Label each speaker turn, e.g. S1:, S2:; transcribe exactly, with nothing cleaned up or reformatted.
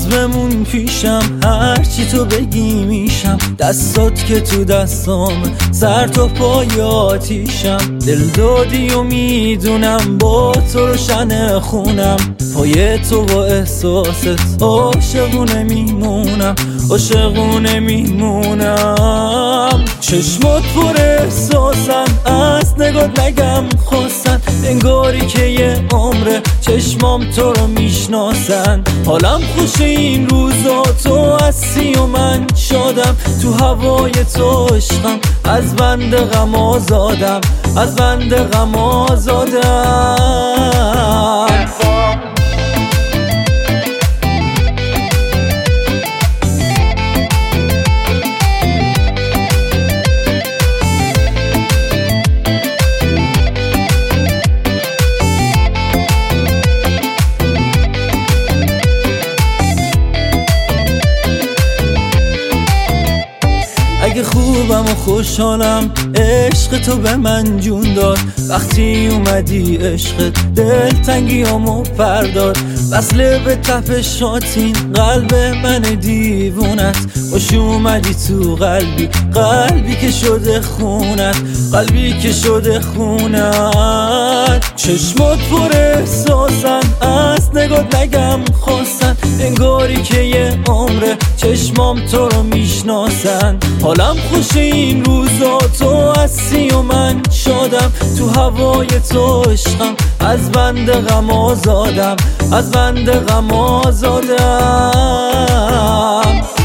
S1: بمون پیشم، هرچی تو بگی میشم. دستات که تو دستام، سر تا پای آتیشم. دل دادی و میدونم با تو روشن خونم. پای تو با احساست عاشقونه میمونم، عاشقونه میمونم. چشمات پر احساسن، از نگات نگم خواستن. انگاری که یه عمره چشمام تو رو میشناسن. حالم خوش این روزا، تو هستی و من شادم. تو هوای تو عشقم، از بند غم آزادم، از بند غم آزادم. اگه خوبم و خوشحالم، عشق تو به من جون داد. وقتی اومدی عشقت دلتنگیامو پرداد. وصله به تپشاتین قلب من دیوونت. خوش اومدی تو قلبی، قلبی که شده خونت، قلبی که شده خونت. چشمات پر احساسن، از نگات نگم خواستن. انگاری که یه عمره چشمام تو رو میشناسن. حالم خوش این روزا، تو هستی و من شادم. تو هوای تو عشقم، از بند غم آزادم، از بند غم آزادم.